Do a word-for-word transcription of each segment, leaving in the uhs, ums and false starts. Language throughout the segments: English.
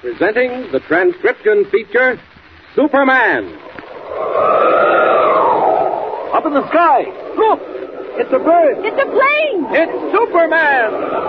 presenting the transcription feature, Superman. Up in the sky. Look! It's a bird. It's a plane. It's Superman.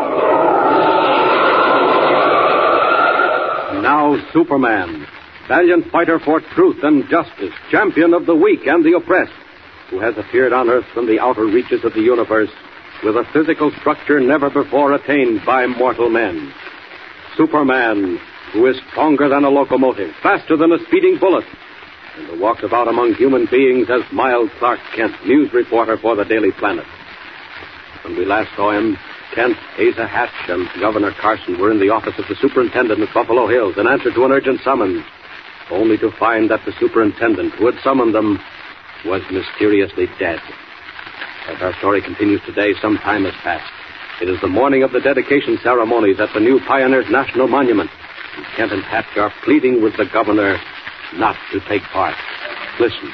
Now Superman, valiant fighter for truth and justice, champion of the weak and the oppressed, who has appeared on Earth from the outer reaches of the universe with a physical structure never before attained by mortal men. Superman, who is stronger than a locomotive, faster than a speeding bullet, and who walks about among human beings as Miles Clark Kent, news reporter for the Daily Planet. When we last saw him, Kent, Asa Hatch, and Governor Carson were in the office of the superintendent at Buffalo Hills in answer to an urgent summons, only to find that the superintendent who had summoned them was mysteriously dead. As our story continues today, some time has passed. It is the morning of the dedication ceremonies at the new Pioneers National Monument, and Kent and Hatch are pleading with the governor not to take part. Listen.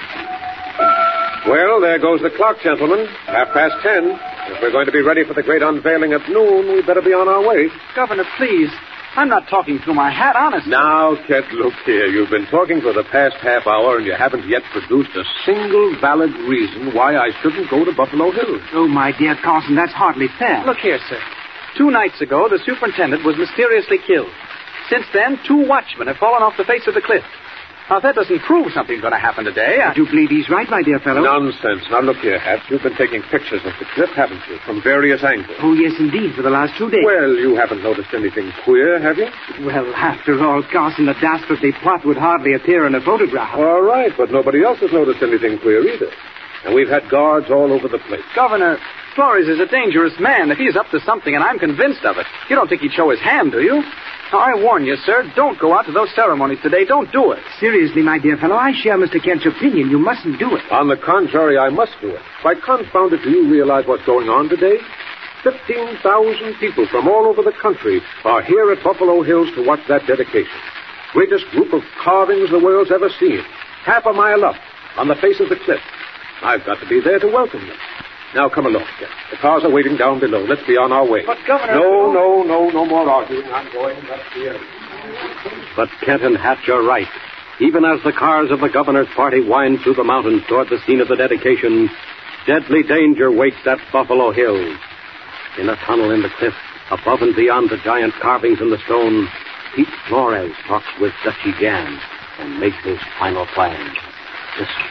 Well, there goes the clock, gentlemen. Half past ten. If we're going to be ready for the great unveiling at noon, we'd better be on our way. Governor, please. I'm not talking through my hat, honestly. Now, Kent, look here. You've been talking for the past half hour, and you haven't yet produced a single valid reason why I shouldn't go to Buffalo Hills. Oh, my dear Carson, that's hardly fair. Look here, sir. Two nights ago, the superintendent was mysteriously killed. Since then, two watchmen have fallen off the face of the cliff. Now, that doesn't prove something's going to happen today. I do believe he's right, my dear fellow. Nonsense. Now, look here, Hatch. You've been taking pictures of the cliff, haven't you? From various angles. Oh, yes, indeed, for the last two days. Well, you haven't noticed anything queer, have you? Well, after all, Carson, the dastardly plot would hardly appear in a photograph. All right, but nobody else has noticed anything queer either. And we've had guards all over the place. Governor, Flores is a dangerous man. If he's up to something, and I'm convinced of it, you don't think he'd show his hand, do you? Now, I warn you, sir, don't go out to those ceremonies today. Don't do it. Seriously, my dear fellow, I share Mister Kent's opinion. You mustn't do it. On the contrary, I must do it. Why, confound it, do you realize what's going on today? Fifteen thousand people from all over the country are here at Buffalo Hills to watch that dedication. Greatest group of carvings the world's ever seen. Half a mile up, on the face of the cliff. I've got to be there to welcome them. Now, come along, Kent. The cars are waiting down below. Let's be on our way. But, Governor... No, no, no, no more arguing. I'm going up here. But Kent and Hatch are right. Even as the cars of the governor's party wind through the mountains toward the scene of the dedication, deadly danger waits at Buffalo Hills. In a tunnel in the cliff, above and beyond the giant carvings in the stone, Pete Flores talks with Dutchy Jan and makes his final plans. Listen.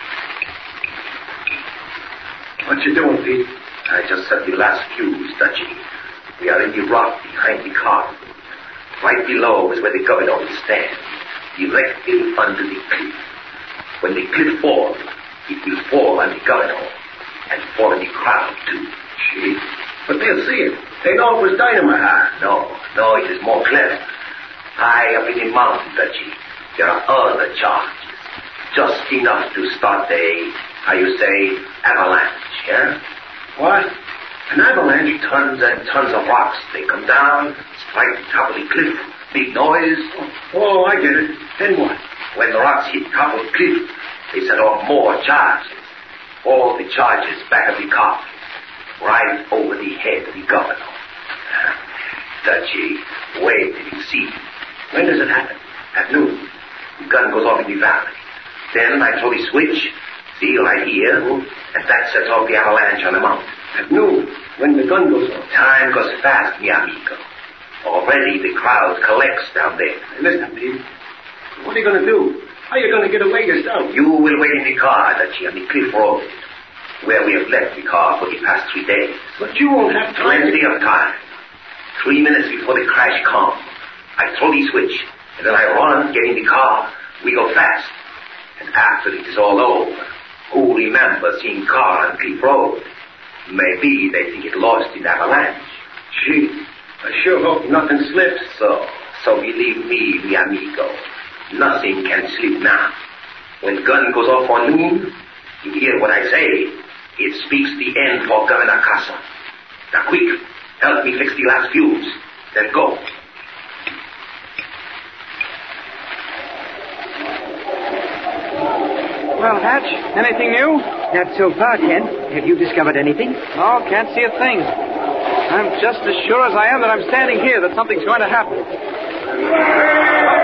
What you doing, Pete? I just set the last fuse, Dutchy. We are in the rock behind the car. Right below is where the governor will stand, directly under the cliff. When the cliff falls, it will fall on the governor and fall on the crowd, too. Gee, but they'll see it. They know it was dynamite. Ah, no, no, it is more clever. High up in the mountain, Dutchy, there are other charges. Just enough to start a, how you say, avalanche, yeah? What? An avalanche, tons and tons of rocks. They come down, strike the top of the cliff. Big noise. Oh, oh, I get it. Then what? When the rocks hit top of the cliff, they set off more charges. All the charges back of the car. Right over the head of the governor. Dutchy, wait till you see. When does it happen? At noon. The gun goes off in the valley. Then I throw the switch, see, right here, and that sets off the avalanche on the mountain. At noon, when the gun goes off. Time goes fast, mi amigo. Already the crowd collects down there. Hey, listen, Pete. What are you going to do? How are you going to get away yourself? You will wait in the car, Dutchy, on the cliff road, where we have left the car for the past three days. But you won't have time. Plenty of time. Three minutes before the crash comes, I throw the switch, and then I run, get in the car. We go fast. And after it is all over, who remembers seeing car on Cliff Road? Maybe they think it lost in avalanche. Gee, I sure hope nothing slips. So, so believe me, mi amigo, nothing can slip now. When gun goes off on noon, you hear what I say. It speaks the end for Governor Casa. Now quick, help me fix the last fuse. Then go. Well, Hatch, anything new? Not so far, Kent. Have you discovered anything? No, can't see a thing. I'm just as sure as I am that I'm standing here that something's going to happen.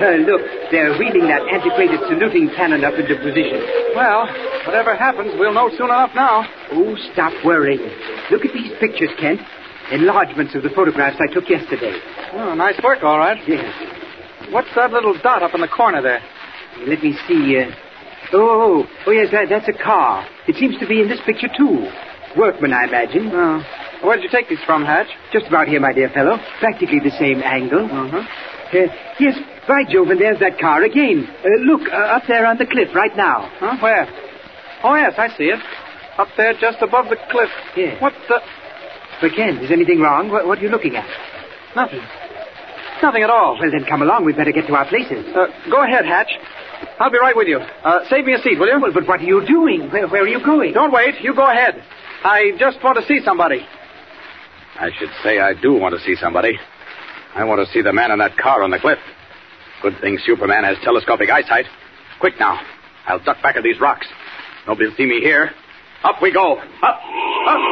Uh, look, they're wheeling that antiquated saluting cannon up into position. Well, whatever happens, we'll know soon enough now. Oh, stop worrying. Look at these pictures, Kent. Enlargements of the photographs I took yesterday. Oh, nice work, all right. Yes. What's that little dot up in the corner there? Let me see. Uh... Oh, oh, yes, that, that's a car. It seems to be in this picture, too. Workmen, I imagine. Oh. Where did you take these from, Hatch? Just about here, my dear fellow. Practically the same angle. Uh-huh. Uh, yes, by Jove, and there's that car again. Uh, look, uh, up there on the cliff right now. Huh? Where? Oh, yes, I see it. Up there just above the cliff. Yes. What the... But, Kent, is anything wrong? What, what are you looking at? Nothing. Nothing at all. Well, then come along. We'd better get to our places. Uh, go ahead, Hatch. I'll be right with you. Uh, save me a seat, will you? Well, but what are you doing? Where, where are you going? Don't wait. You go ahead. I just want to see somebody. I should say I do want to see somebody. I want to see the man in that car on the cliff. Good thing Superman has telescopic eyesight. Quick now. I'll duck back of these rocks. Nobody'll see me here. Up we go. Up, up.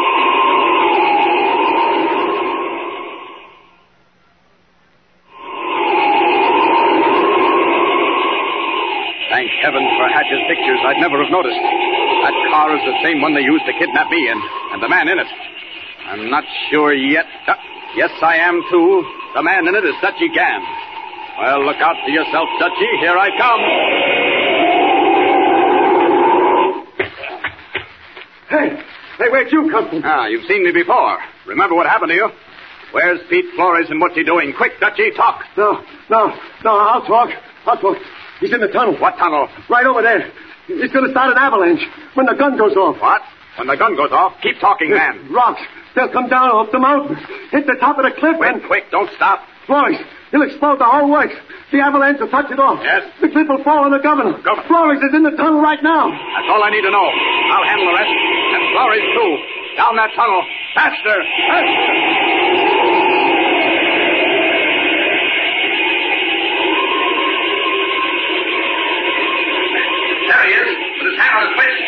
Thank heaven for Hatch's pictures. I'd never have noticed. That car is the same one they used to kidnap me in, and the man in it. I'm not sure yet. Uh, yes, I am, too. The man in it is Dutchy Gann. Well, look out for yourself, Dutchy. Here I come. Hey, hey, where'd you come from? Ah, you've seen me before. Remember what happened to you? Where's Pete Flores and what's he doing? Quick, Dutchy, talk. No, no, no, I'll talk. I'll talk. He's in the tunnel. What tunnel? Right over there. He's going to start an avalanche when the gun goes off. What? When the gun goes off? Keep talking, man. Rocks. They'll come down off the mountain, hit the top of the cliff, Quick, and... quick, don't stop. Flores, he'll explode the whole works. The avalanche will touch it off. Yes? The cliff will fall on the governor. Governor. Flores is in the tunnel right now. That's all I need to know. I'll handle the rest. And Flores, too. Down that tunnel. Faster! Faster! There he is, with his hand on his switch.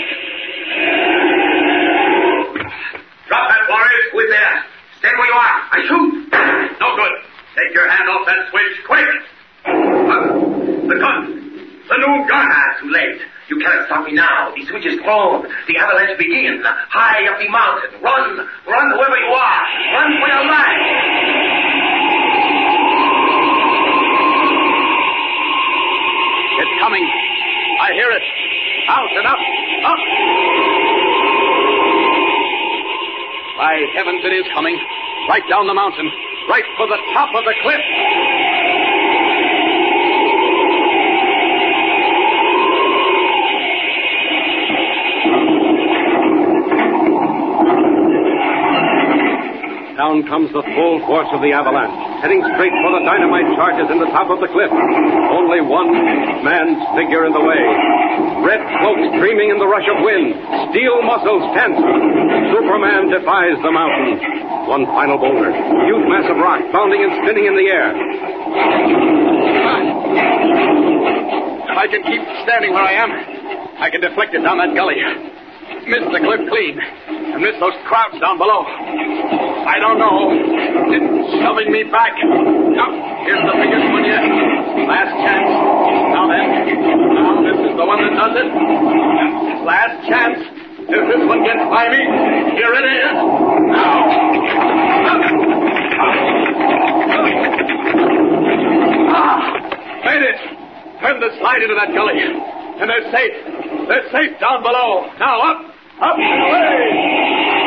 Drop that, Flores. Who is there? Stay where you are. I shoot. No good. Take your hand off that switch, quick. Huh? The gun. The new gun. Ah, too late. You cannot stop me now. The switch is thrown. The avalanche begins. High up the mountain. Run. Run wherever you are. Run for your life. It's coming. I hear it. Out and up. Up. By heavens, it is coming. Right down the mountain. Right for the top of the cliff. Down comes the full force of the avalanche, heading straight for the dynamite charges in the top of the cliff. Only one man's figure in the way. Red cloak streaming in the rush of wind. Steel muscles tense. Superman defies the mountain. One final boulder. Huge mass of rock bounding and spinning in the air. If I can keep standing where I am, I can deflect it down that gully. Miss the cliff clean. And miss those crowds down below. I don't know. It's shoving me back. Now, here's the biggest one yet. Last chance. Now then. Now this is the one that does it. Last chance. If this one gets by me, here it is. Now. Ah! Made it. Turn the slide into that gully. And they're safe. They're safe down below. Now up. Up and away.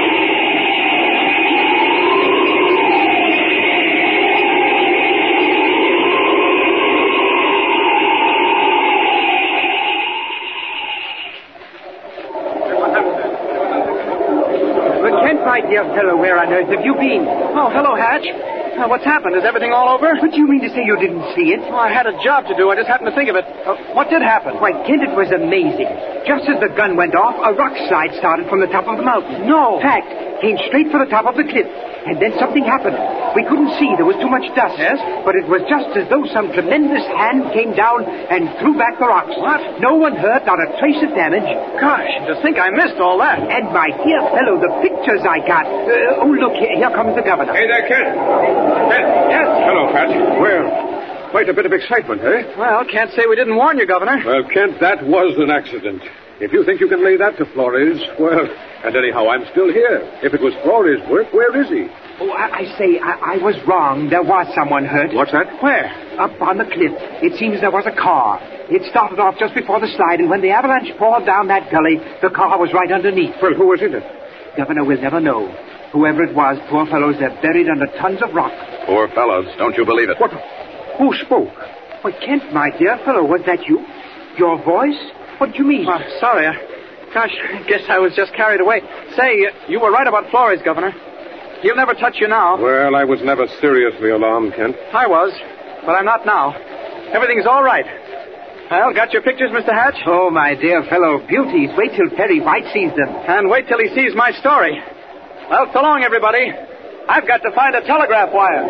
My dear fellow, where on earth have you been? Oh, hello, Hatch. Uh, what's happened? Is everything all over? What do you mean to say you didn't see it? Oh, I had a job to do. I just happened to think of it. Uh, what did happen? Why, Kent, it was amazing. Just as the gun went off, a rock slide started from the top of the mountain. No. Fact, came straight for the top of the cliff. And then something happened. We couldn't see. There was too much dust. Yes? But it was just as though some tremendous hand came down and threw back the rocks. What? No one hurt, not a trace of damage. Gosh, to think I missed all that. And my dear fellow, the pictures I got. Uh, oh, look, here, here comes the governor. Hey there, Kent. Kent. Yes? Hello, Pat. Where? Quite a bit of excitement, eh? Well, can't say we didn't warn you, Governor. Well, Kent, that was an accident. If you think you can lay that to Flores, well, and anyhow, I'm still here. If it was Flores' work, where is he? Oh, I, I say, I, I was wrong. There was someone hurt. What's that? Where? Up on the cliff. It seems there was a car. It started off just before the slide, and when the avalanche poured down that gully, the car was right underneath. Well, who was in it? Governor, we'll never know. Whoever it was, poor fellows, they're buried under tons of rock. Poor fellows. Don't you believe it? What? Who spoke? Why, Kent, my dear fellow, was that you? Your voice? What do you mean? Oh, sorry. I, gosh, I guess I was just carried away. Say, uh, you were right about Flores, Governor. He'll never touch you now. Well, I was never seriously alarmed, Kent. I was, but I'm not now. Everything's all right. Well, got your pictures, Mister Hatch? Oh, my dear fellow, beauties. Wait till Perry White sees them. And wait till he sees my story. Well, so long, everybody. I've got to find a telegraph wire.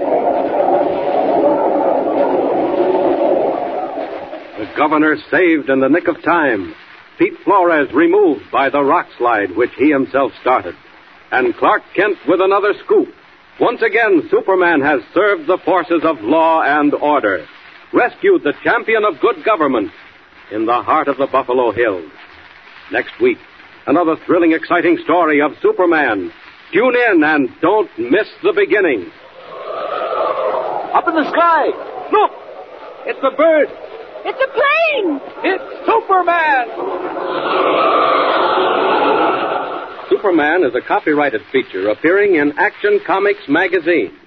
The governor saved in the nick of time. Pete Flores removed by the rock slide which he himself started. And Clark Kent with another scoop. Once again, Superman has served the forces of law and order, rescued the champion of good government in the heart of the Buffalo Hills. Next week, another thrilling, exciting story of Superman. Tune in and don't miss the beginning. Up in the sky. Look! It's a bird. It's a plane! It's Superman! Superman is a copyrighted feature appearing in Action Comics magazine.